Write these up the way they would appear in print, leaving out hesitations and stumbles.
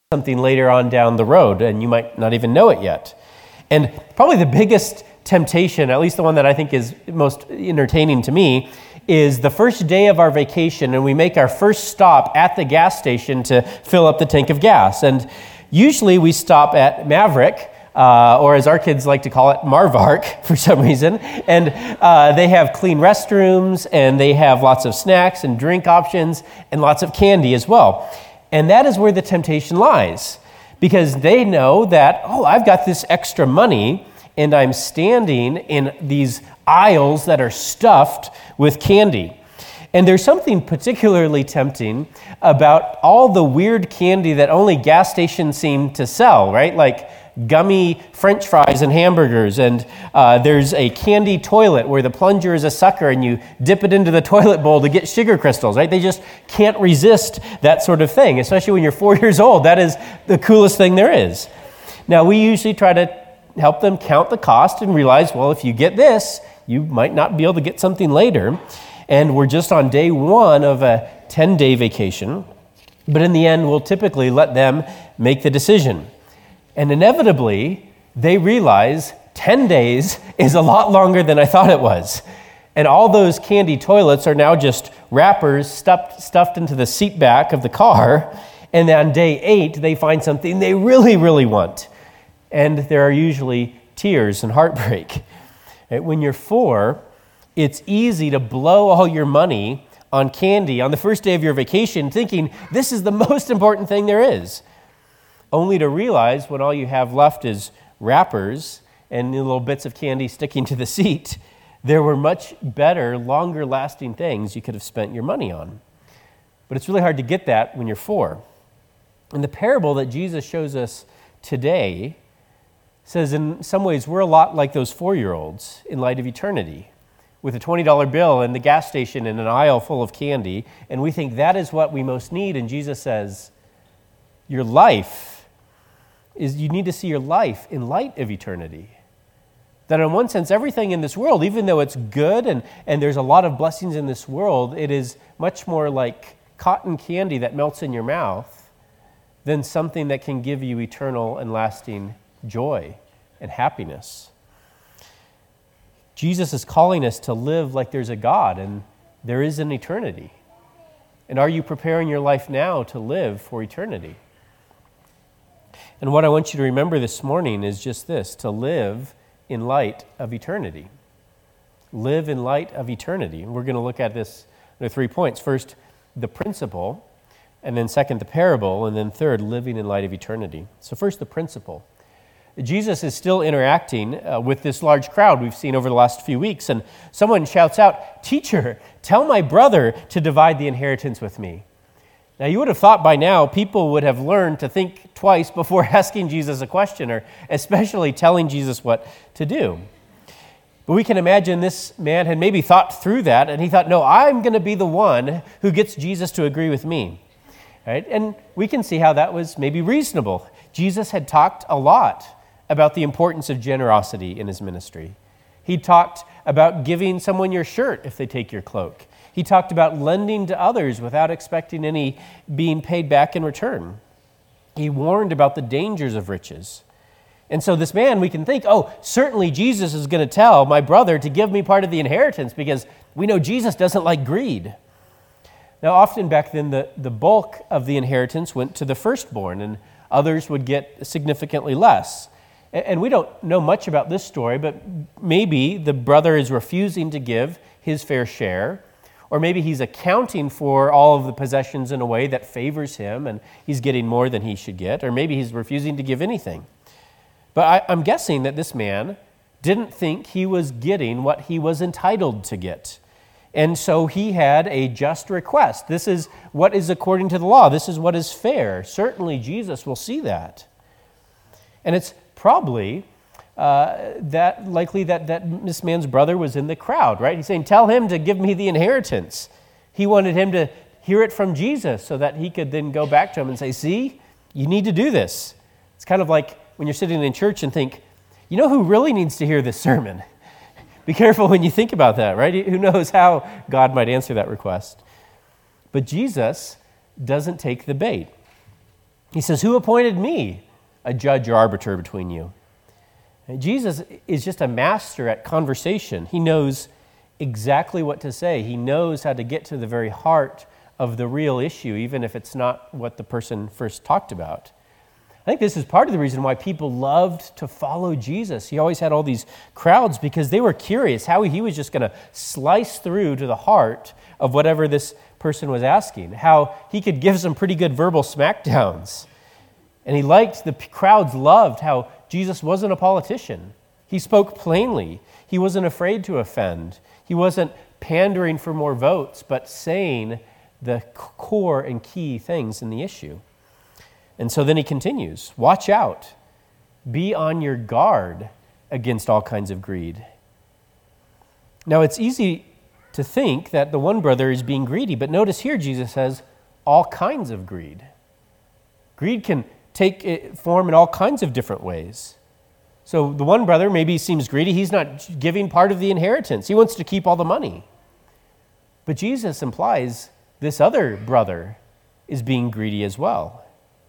something later on down the road, and you might not even know it yet. And probably the biggest temptation, at least the one that I think is most entertaining to me, is the first day of our vacation, and we make our first stop at the gas station to fill up the tank of gas. And usually we stop at Maverick, or as our kids like to call it, Marvark for some reason. And they have clean restrooms, and they have lots of snacks and drink options, and lots of candy as well. And that is where the temptation lies, because they know that, I've got this extra money, and I'm standing in these aisles that are stuffed with candy. And there's something particularly tempting about all the weird candy that only gas stations seem to sell, right? Like gummy French fries and hamburgers, and there's a candy toilet where the plunger is a sucker and you dip it into the toilet bowl to get sugar crystals, right? They just can't resist that sort of thing, especially when you're 4 years old. That is the coolest thing there is. Now, we usually try to help them count the cost and realize, well, if you get this, you might not be able to get something later. And we're just on day one of a 10-day vacation. But in the end, we'll typically let them make the decision. And inevitably, they realize 10 days is a lot longer than I thought it was. And all those candy toilets are now just wrappers stuffed into the seat back of the car. And on day 8, they find something they really, really want. And there are usually tears and heartbreak. When you're 4, it's easy to blow all your money on candy on the first day of your vacation, thinking this is the most important thing there is, only to realize when all you have left is wrappers and little bits of candy sticking to the seat, there were much better, longer-lasting things you could have spent your money on. But it's really hard to get that when you're 4. And the parable that Jesus shows us today says in some ways we're a lot like those 4-year-olds in light of eternity, with a $20 bill in the gas station and an aisle full of candy, and we think that is what we most need. And Jesus says, your life you need to see your life in light of eternity. That in one sense, everything in this world, even though it's good and there's a lot of blessings in this world, it is much more like cotton candy that melts in your mouth than something that can give you eternal and lasting joy and happiness. Jesus is calling us to live like there's a God and there is an eternity. And are you preparing your life now to live for eternity? And what I want you to remember this morning is just this, to live in light of eternity. Live in light of eternity. And we're going to look at this. There are 3 points. First, the principle, and then second, the parable, and then third, living in light of eternity. So first, the principle. Jesus is still interacting with this large crowd we've seen over the last few weeks, and someone shouts out, "Teacher, tell my brother to divide the inheritance with me." Now, you would have thought by now people would have learned to think twice before asking Jesus a question, or especially telling Jesus what to do. But we can imagine this man had maybe thought through that, and he thought, no, I'm going to be the one who gets Jesus to agree with me. Right? And we can see how that was maybe reasonable. Jesus had talked a lot about the importance of generosity in his ministry. He talked about giving someone your shirt if they take your cloak. He talked about lending to others without expecting any being paid back in return. He warned about the dangers of riches. And so this man, we can think, certainly Jesus is going to tell my brother to give me part of the inheritance because we know Jesus doesn't like greed. Now, often back then, the bulk of the inheritance went to the firstborn, and others would get significantly less. And we don't know much about this story, but maybe the brother is refusing to give his fair share, or maybe he's accounting for all of the possessions in a way that favors him, and he's getting more than he should get, or maybe he's refusing to give anything. But I'm guessing that this man didn't think he was getting what he was entitled to get. And so he had a just request. This is what is according to the law. This is what is fair. Certainly Jesus will see that. And it's probably likely that this man's brother was in the crowd, right? He's saying, tell him to give me the inheritance. He wanted him to hear it from Jesus so that he could then go back to him and say, see, you need to do this. It's kind of like when you're sitting in church and think, you know who really needs to hear this sermon? Be careful when you think about that, right? Who knows how God might answer that request. But Jesus doesn't take the bait. He says, "Who appointed me a judge or arbiter between you?" And Jesus is just a master at conversation. He knows exactly what to say. He knows how to get to the very heart of the real issue, even if it's not what the person first talked about. I think this is part of the reason why people loved to follow Jesus. He always had all these crowds because they were curious how he was just going to slice through to the heart of whatever this person was asking, how he could give some pretty good verbal smackdowns. And the crowds loved how Jesus wasn't a politician. He spoke plainly. He wasn't afraid to offend. He wasn't pandering for more votes, but saying the core and key things in the issue. And so then he continues, "Watch out. Be on your guard against all kinds of greed." Now, it's easy to think that the one brother is being greedy, but notice here Jesus says all kinds of greed. Greed can take form in all kinds of different ways. So the one brother maybe seems greedy. He's not giving part of the inheritance. He wants to keep all the money. But Jesus implies this other brother is being greedy as well.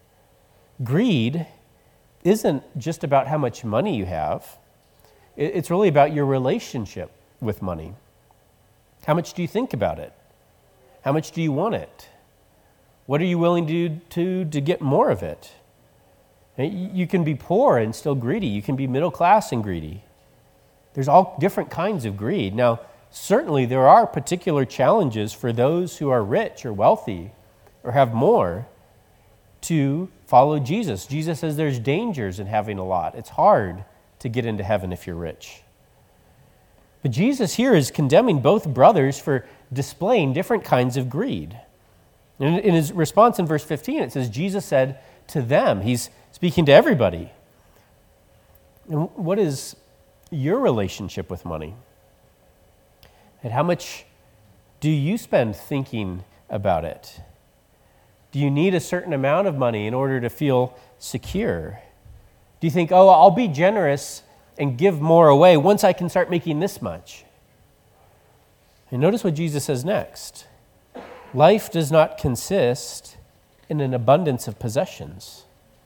Greed isn't just about how much money you have. It's really about your relationship with money. How much do you think about it? How much do you want it? What are you willing to do to get more of it? You can be poor and still greedy. You can be middle class and greedy. There's all different kinds of greed. Now, certainly there are particular challenges for those who are rich or wealthy or have more to follow Jesus. Jesus says there's dangers in having a lot. It's hard to get into heaven if you're rich. But Jesus here is condemning both brothers for displaying different kinds of greed. And in his response in verse 15, it says, Jesus said to them, he's speaking to everybody, and what is your relationship with money? And how much do you spend thinking about it? Do you need a certain amount of money in order to feel secure? Do you think, oh, I'll be generous and give more away once I can start making this much? And notice what Jesus says next. Life does not consist in an abundance of possessions.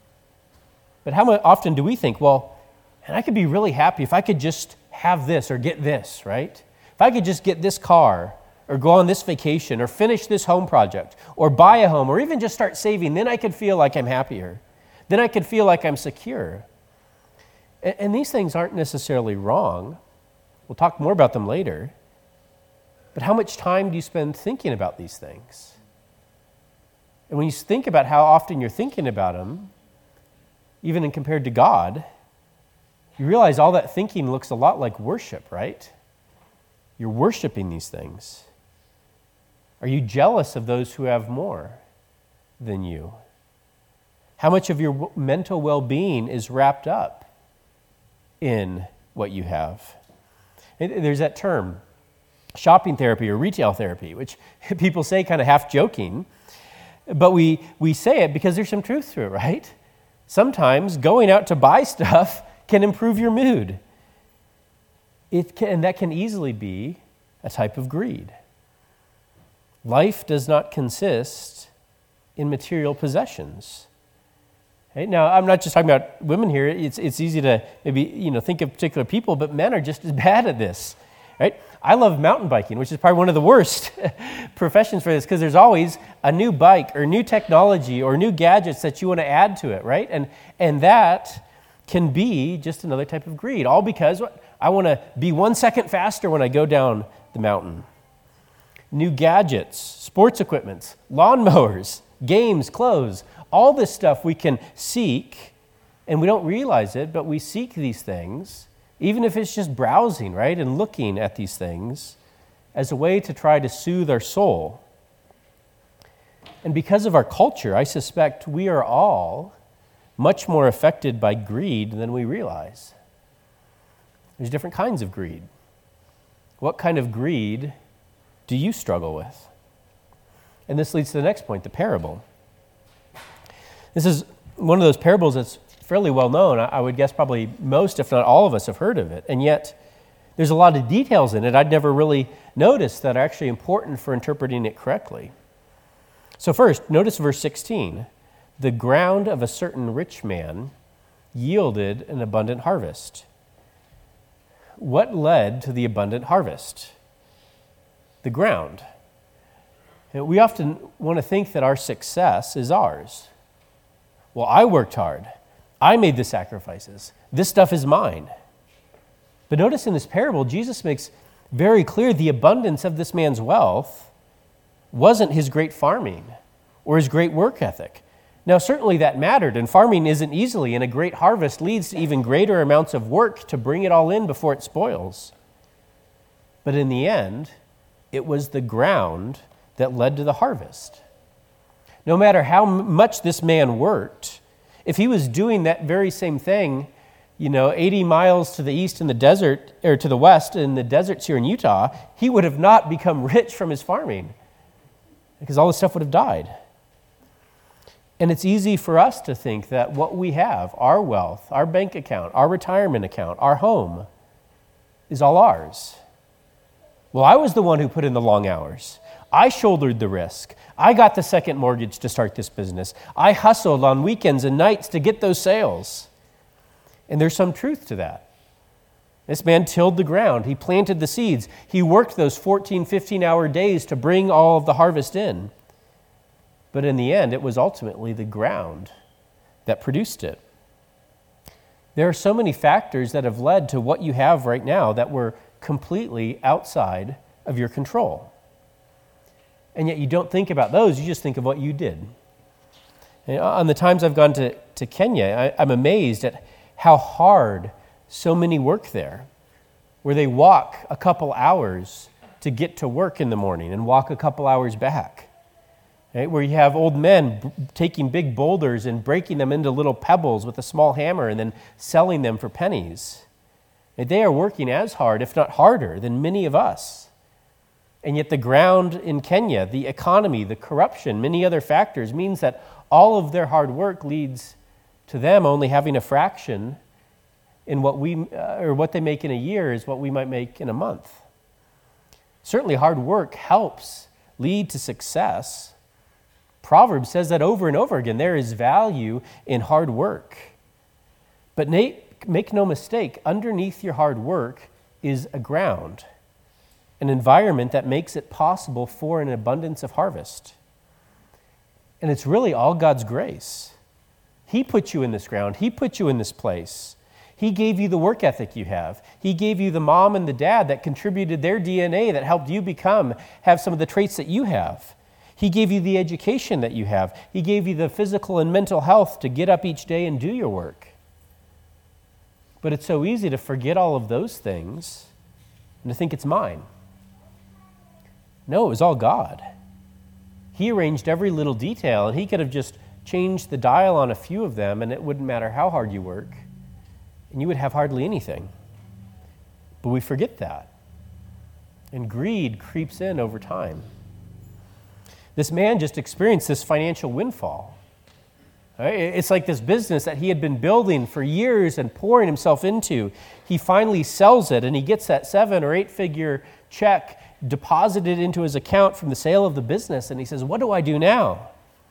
But how often do we think, well, and I could be really happy if I could just have this or get this, right? If I could just get this car or go on this vacation or finish this home project or buy a home or even just start saving, then I could feel like I'm happier. Then I could feel like I'm secure. And these things aren't necessarily wrong. We'll talk more about them later. But how much time do you spend thinking about these things? And when you think about how often you're thinking about them, even in compared to God, you realize all that thinking looks a lot like worship, right? You're worshiping these things. Are you jealous of those who have more than you? How much of your mental well-being is wrapped up in what you have? There's that term, shopping therapy or retail therapy, which people say kind of half joking, but we say it because there's some truth to it, right? Sometimes going out to buy stuff can improve your mood. And that can easily be a type of greed. Life does not consist in material possessions. Okay? Now, I'm not just talking about women here. It's easy to maybe think of particular people, but men are just as bad at this. Right? I love mountain biking, which is probably one of the worst professions for this because there's always a new bike or new technology or new gadgets that you want to add to it, right? And that can be just another type of greed, all because I want to be 1 second faster when I go down the mountain. New gadgets, sports equipment, lawnmowers, games, clothes, all this stuff we can seek, and we don't realize it, but we seek these things, even if it's just browsing, right, and looking at these things as a way to try to soothe our soul. And because of our culture, I suspect we are all much more affected by greed than we realize. There's different kinds of greed. What kind of greed do you struggle with? And this leads to the next point, the parable. This is one of those parables that's fairly well known. I would guess probably most, if not all of us, have heard of it. And yet, there's a lot of details in it I'd never really noticed that are actually important for interpreting it correctly. So first, notice verse 16. the ground of a certain rich man yielded an abundant harvest. What led to the abundant harvest? The ground. We often want to think that our success is ours. Well, I worked hard. I made the sacrifices. This stuff is mine. But notice in this parable, Jesus makes very clear the abundance of this man's wealth wasn't his great farming or his great work ethic. Now, certainly that mattered, and farming isn't easily, and a great harvest leads to even greater amounts of work to bring it all in before it spoils. But in the end, it was the ground that led to the harvest. No matter how much this man worked, if he was doing that very same thing, 80 miles to the east in the desert, or to the west in the deserts here in Utah, he would have not become rich from his farming because all this stuff would have died. And it's easy for us to think that what we have, our wealth, our bank account, our retirement account, our home, is all ours. Well, I was the one who put in the long hours. I shouldered the risk. I got the second mortgage to start this business. I hustled on weekends and nights to get those sales. And there's some truth to that. This man tilled the ground. He planted the seeds. He worked those 14, 15-hour days to bring all of the harvest in. But in the end, it was ultimately the ground that produced it. There are so many factors that have led to what you have right now that were completely outside of your control. And yet you don't think about those, you just think of what you did. And on the times I've gone to Kenya, I'm amazed at how hard so many work there, where they walk a couple hours to get to work in the morning and walk a couple hours back. Right? Where you have old men taking big boulders and breaking them into little pebbles with a small hammer and then selling them for pennies. And they are working as hard, if not harder, than many of us. And yet the ground in Kenya, the economy, the corruption, many other factors means that all of their hard work leads to them only having a fraction in what they make in a year is what we might make in a month. Certainly hard work helps lead to success. Proverbs says that over and over again. There is value in hard work. But make no mistake, underneath your hard work is a ground, an environment that makes it possible for an abundance of harvest. And it's really all God's grace. He put you in this ground. He put you in this place. He gave you the work ethic you have. He gave you the mom and the dad that contributed their DNA that helped you have some of the traits that you have. He gave you the education that you have. He gave you the physical and mental health to get up each day and do your work. But it's so easy to forget all of those things and to think it's mine. No, it was all God. He arranged every little detail, and he could have just changed the dial on a few of them, and it wouldn't matter how hard you work, and you would have hardly anything. But we forget that. And greed creeps in over time. This man just experienced this financial windfall. Right? It's like this business that he had been building for years and pouring himself into. He finally sells it, and he gets that 7 or 8-figure check deposited into his account from the sale of the business, and he says, what do I do now?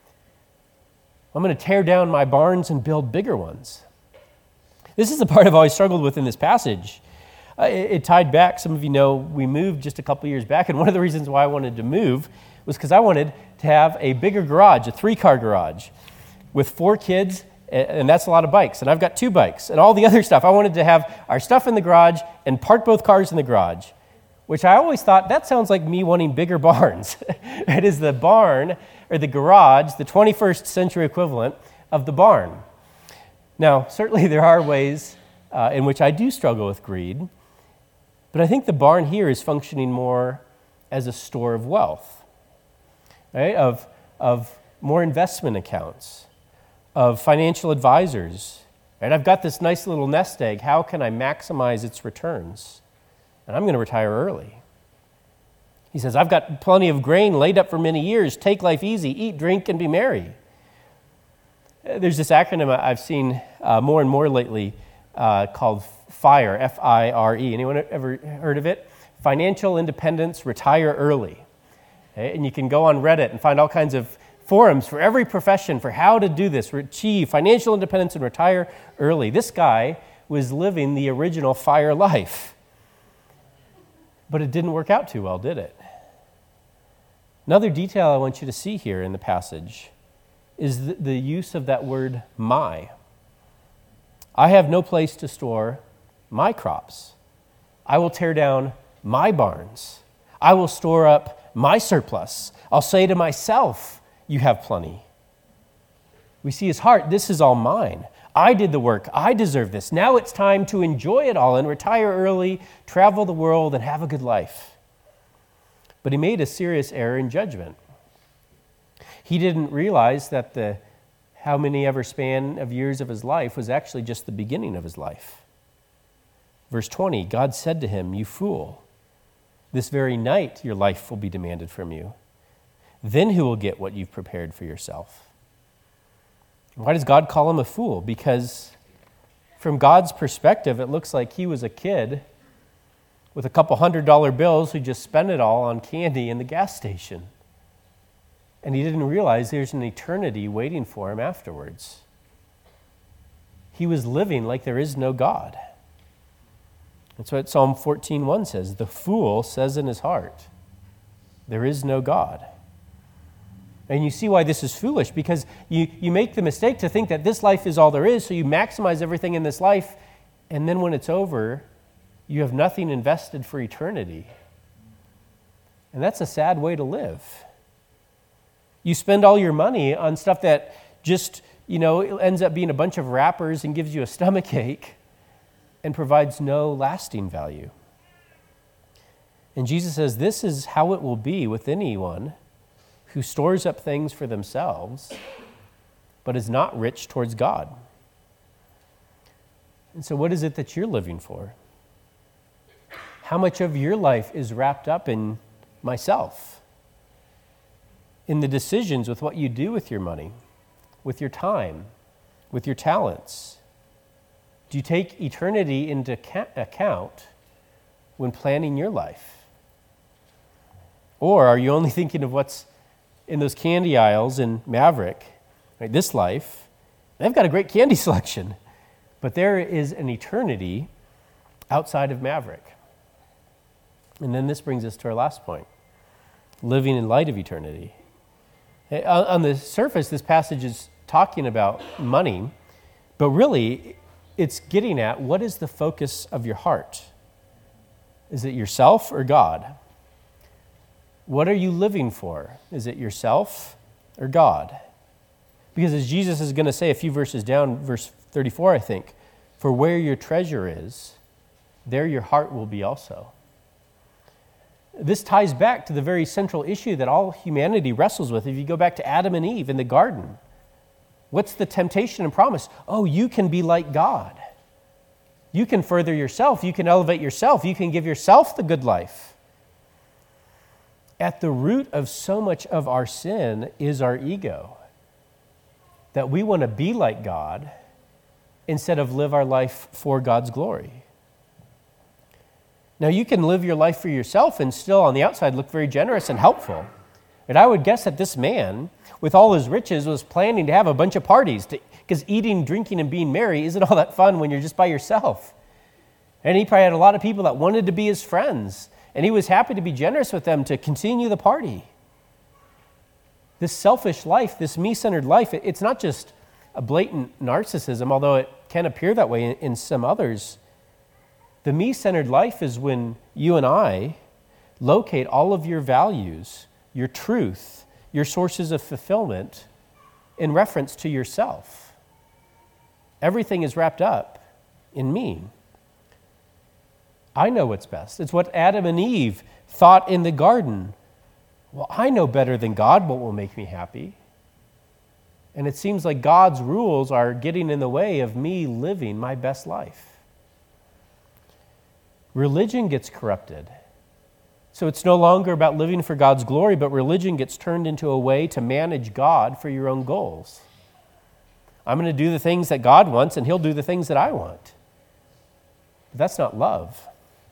I'm going to tear down my barns and build bigger ones. This is the part I've always struggled with in this passage. It tied back, some of you know, we moved just a couple years back, and one of the reasons why I wanted to move was because I wanted to have a bigger garage, a 3-car garage, with 4 kids, and that's a lot of bikes, and I've got 2 bikes, and all the other stuff. I wanted to have our stuff in the garage and park both cars in the garage, which I always thought, that sounds like me wanting bigger barns. It is the barn, or the garage, the 21st century equivalent of the barn. Now, certainly there are ways in which I do struggle with greed, but I think the barn here is functioning more as a store of wealth, right? Of more investment accounts, of financial advisors. Right? I've got this nice little nest egg. How can I maximize its returns? And I'm going to retire early. He says, I've got plenty of grain laid up for many years. Take life easy. Eat, drink, and be merry. There's this acronym I've seen more and more lately called FIRE, F-I-R-E. Anyone ever heard of it? Financial Independence, Retire Early. Okay? And you can go on Reddit and find all kinds of forums for every profession for how to do this, achieve financial independence and retire early. This guy was living the original FIRE life. But it didn't work out too well, did it? Another detail I want you to see here in the passage is the use of that word my. I have no place to store my crops. I will tear down my barns. I will store up my surplus. I'll say to myself, you have plenty. We see his heart. This is all mine. I did the work. I deserve this. Now it's time to enjoy it all and retire early, travel the world, and have a good life. But he made a serious error in judgment. He didn't realize that the how many ever span of years of his life was actually just the beginning of his life. Verse 20, God said to him, you fool, this very night your life will be demanded from you. Then who will get what you've prepared for yourself? Why does God call him a fool? Because from God's perspective, it looks like he was a kid with a couple $100 bills who just spent it all on candy in the gas station. And he didn't realize there's an eternity waiting for him afterwards. He was living like there is no God. That's what Psalm 14:1 says. The fool says in his heart, there is no God. And you see why this is foolish, because you make the mistake to think that this life is all there is, so you maximize everything in this life, and then when it's over, you have nothing invested for eternity. And that's a sad way to live. You spend all your money on stuff that just, it ends up being a bunch of wrappers and gives you a stomach ache and provides no lasting value. And Jesus says this is how it will be with anyone who stores up things for themselves but is not rich towards God. And so what is it that you're living for? How much of your life is wrapped up in myself? In the decisions with what you do with your money, with your time, with your talents? Do you take eternity into account when planning your life? Or are you only thinking of what's in those candy aisles in Maverick? Right, this life, they've got a great candy selection, but there is an eternity outside of Maverick. And then this brings us to our last point, living in light of eternity. On the surface, this passage is talking about money, but really it's getting at what is the focus of your heart? Is it yourself or God? What are you living for? Is it yourself or God? Because as Jesus is going to say a few verses down, verse 34, I think, for where your treasure is, there your heart will be also. This ties back to the very central issue that all humanity wrestles with. If you go back to Adam and Eve in the garden, what's the temptation and promise? Oh, you can be like God. You can further yourself. You can elevate yourself. You can give yourself the good life. At the root of so much of our sin is our ego, that we want to be like God instead of live our life for God's glory. Now, you can live your life for yourself and still on the outside look very generous and helpful. And I would guess that this man, with all his riches, was planning to have a bunch of parties, because eating, drinking, and being merry isn't all that fun when you're just by yourself. And he probably had a lot of people that wanted to be his friends, and he was happy to be generous with them to continue the party. This selfish life, this me-centered life, it's not just a blatant narcissism, although it can appear that way in some others. The me-centered life is when you and I locate all of your values, your truth, your sources of fulfillment in reference to yourself. Everything is wrapped up in me. I know what's best. It's what Adam and Eve thought in the garden. Well, I know better than God what will make me happy. And it seems like God's rules are getting in the way of me living my best life. Religion gets corrupted. So it's no longer about living for God's glory, but religion gets turned into a way to manage God for your own goals. I'm going to do the things that God wants, and he'll do the things that I want. But that's not love.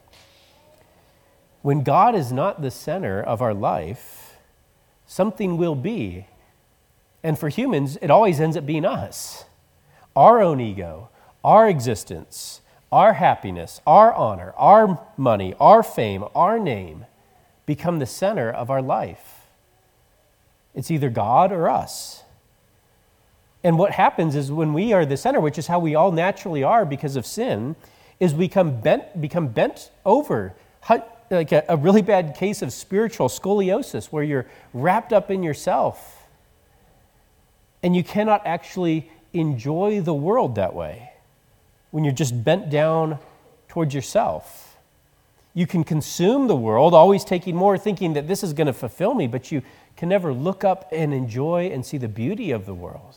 When God is not the center of our life, something will be, And for humans, it always ends up being us. Our own ego, our existence, our happiness, our honor, our money, our fame, our name become the center of our life. It's either God or us. And what happens is when we are the center, which is how we all naturally are because of sin, is we become bent over, like a really bad case of spiritual scoliosis where you're wrapped up in yourself. And you cannot actually enjoy the world that way when you're just bent down towards yourself. You can consume the world, always taking more, thinking that this is going to fulfill me, but you can never look up and enjoy and see the beauty of the world.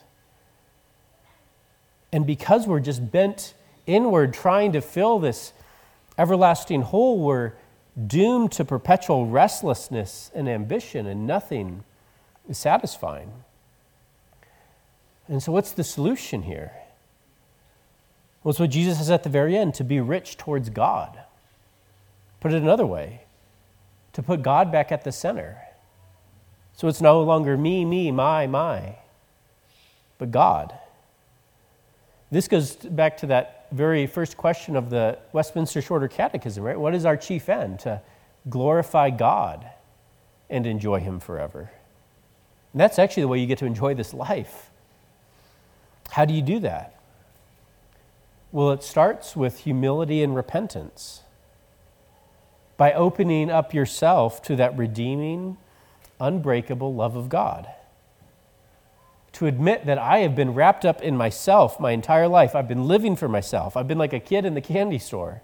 And because we're just bent inward, trying to fill this everlasting hole, we're doomed to perpetual restlessness and ambition, and nothing is satisfying. And so what's the solution here? Well, it's what Jesus says at the very end, to be rich towards God. Put it another way, to put God back at the center. So it's no longer me, my, but God. This goes back to that very first question of the Westminster Shorter Catechism, right? What is our chief end? To glorify God and enjoy Him forever. And that's actually the way you get to enjoy this life. How do you do that? Well, it starts with humility and repentance. By opening up yourself to that redeeming, unbreakable love of God. To admit that I have been wrapped up in myself my entire life. I've been living for myself. I've been like a kid in the candy store.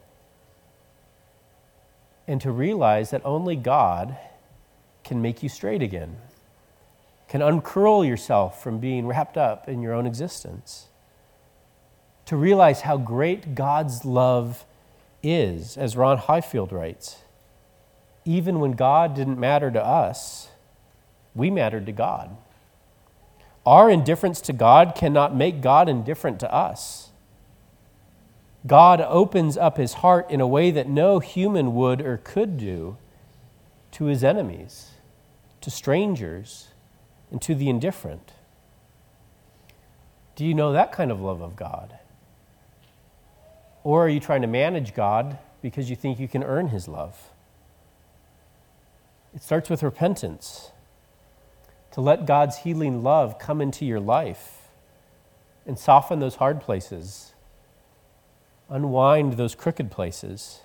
And to realize that only God can make you straight again. Can uncurl yourself from being wrapped up in your own existence. To realize how great God's love is, as Ron Highfield writes. Even when God didn't matter to us, we mattered to God. Our indifference to God cannot make God indifferent to us. God opens up His heart in a way that no human would or could do to His enemies, to strangers, and to the indifferent. Do you know that kind of love of God? Or are you trying to manage God because you think you can earn His love? It starts with repentance. To let God's healing love come into your life and soften those hard places, unwind those crooked places,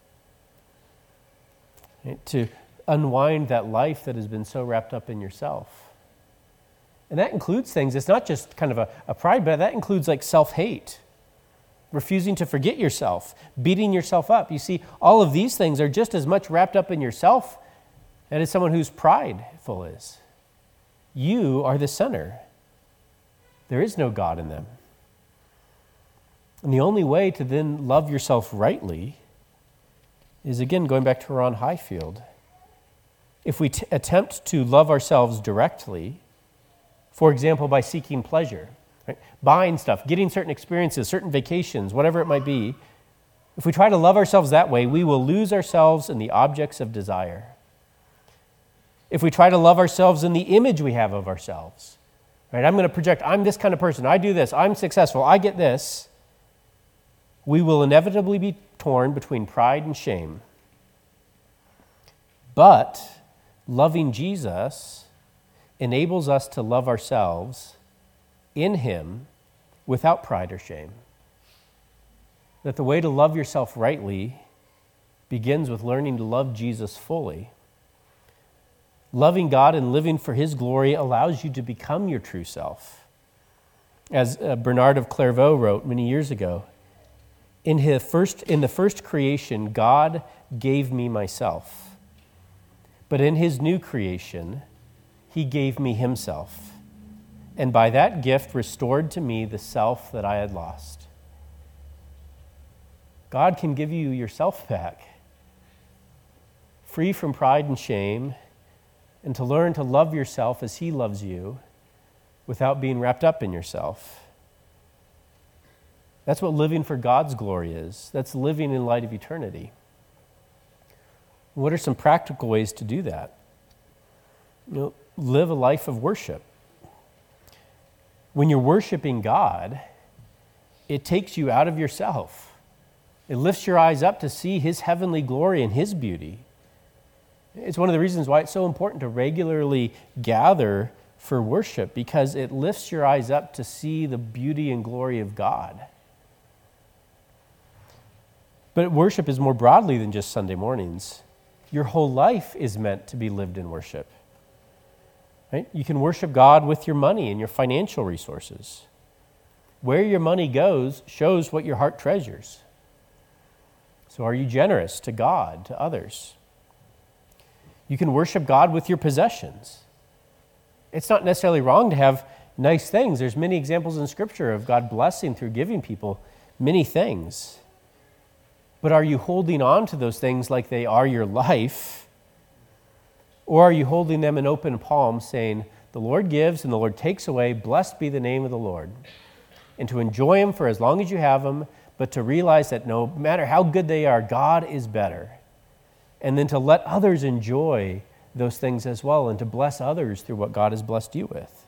to unwind that life that has been so wrapped up in yourself. And that includes things, it's not just kind of a pride, but that includes like self-hate, refusing to forget yourself, beating yourself up. You see, all of these things are just as much wrapped up in yourself as someone who's prideful is. You are the center. There is no God in them. And the only way to then love yourself rightly is, again, going back to Ron Highfield. If we attempt to love ourselves directly, for example, by seeking pleasure, right? Buying stuff, getting certain experiences, certain vacations, whatever it might be, if we try to love ourselves that way, we will lose ourselves in the objects of desire. If we try to love ourselves in the image we have of ourselves, right? I'm going to project, I'm this kind of person, I do this, I'm successful, I get this, we will inevitably be torn between pride and shame. But loving Jesus enables us to love ourselves in Him without pride or shame. That the way to love yourself rightly begins with learning to love Jesus fully. Loving God and living for His glory allows you to become your true self. As Bernard of Clairvaux wrote many years ago, in the first creation, God gave me myself. But in His new creation, He gave me Himself, and by that gift restored to me the self that I had lost. God can give you yourself back, free from pride and shame, and to learn to love yourself as He loves you without being wrapped up in yourself. That's what living for God's glory is. That's living in light of eternity. What are some practical ways to do that? Live a life of worship. when you're worshiping God, it takes you out of yourself. It lifts your eyes up to see his heavenly glory and his beauty. It's one of the reasons why it's so important to regularly gather for worship, because it lifts your eyes up to see the beauty and glory of God. But worship is more broadly than just Sunday mornings. Your whole life is meant to be lived in worship. Right? You can worship God with your money and your financial resources. Where your money goes shows what your heart treasures. So are you generous to God, to others? You can worship God with your possessions. It's not necessarily wrong to have nice things. There's many examples in Scripture of God blessing through giving people many things. But are you holding on to those things like they are your life? Or are you holding them in open palm, saying, the Lord gives and the Lord takes away, blessed be the name of the Lord? And to enjoy them for as long as you have them, but to realize that no matter how good they are, God is better. And then to let others enjoy those things as well, and to bless others through what God has blessed you with.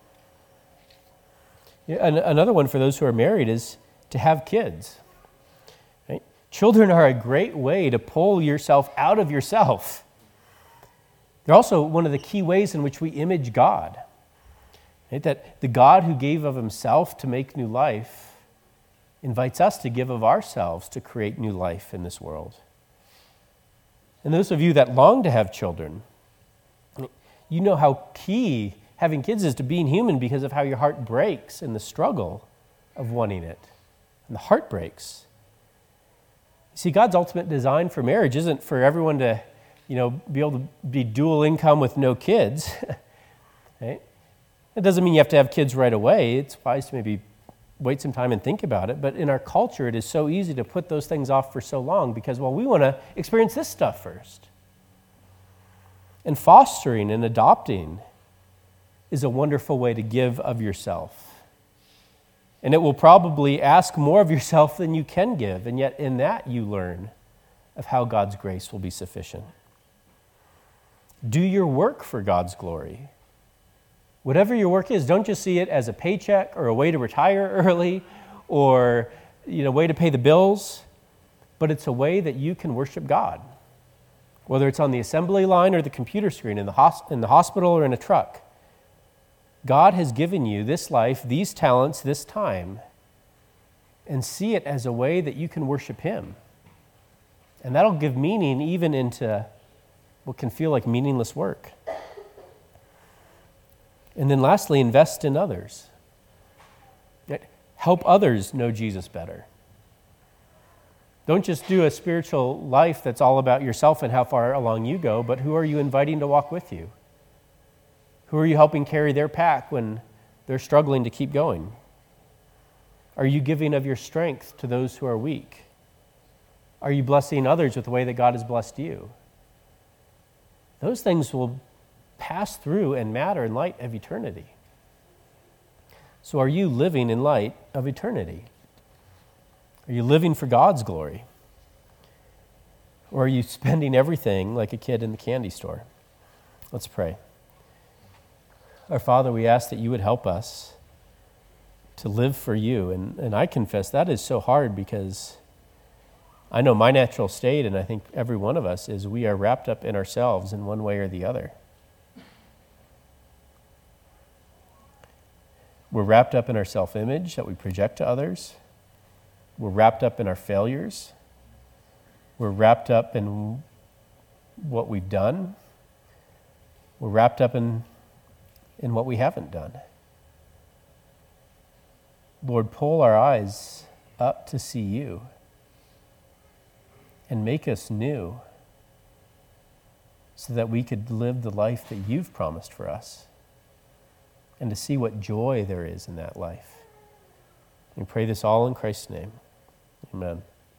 Another one for those who are married is to have kids. Right? Children are a great way to pull yourself out of yourself. They're also one of the key ways in which we image God. Right? That the God who gave of himself to make new life invites us to give of ourselves to create new life in this world. And those of you that long to have children, you know how key having kids is to being human, because of how your heart breaks in the struggle of wanting it. And the heart breaks. See, God's ultimate design for marriage isn't for everyone to, be able to be dual income with no kids. Right? It doesn't mean you have to have kids right away. It's wise to maybe wait some time and think about it. But in our culture, it is so easy to put those things off for so long because, we want to experience this stuff first. And fostering and adopting is a wonderful way to give of yourself. And it will probably ask more of yourself than you can give, and yet in that you learn of how God's grace will be sufficient. Do your work for God's glory. Whatever your work is, don't just see it as a paycheck or a way to retire early or a way to pay the bills, but it's a way that you can worship God. Whether it's on the assembly line or the computer screen, in the hospital or in a truck. God has given you this life, these talents, this time, and see it as a way that you can worship him. And that'll give meaning even into what can feel like meaningless work. And then lastly, invest in others. Help others know Jesus better. Don't just do a spiritual life that's all about yourself and how far along you go, but who are you inviting to walk with you? Who are you helping carry their pack when they're struggling to keep going? Are you giving of your strength to those who are weak? Are you blessing others with the way that God has blessed you? Those things will pass through and matter in light of eternity. So are you living in light of eternity? Are you living for God's glory? Or are you spending everything like a kid in the candy store? Let's pray. Our Father, we ask that you would help us to live for you. And I confess that is so hard, because I know my natural state, and I think every one of us, is we are wrapped up in ourselves in one way or the other. We're wrapped up in our self-image that we project to others. We're wrapped up in our failures. We're wrapped up in what we've done. We're wrapped up in what we haven't done. Lord, pull our eyes up to see you and make us new so that we could live the life that you've promised for us and to see what joy there is in that life. We pray this all in Christ's name. Amen.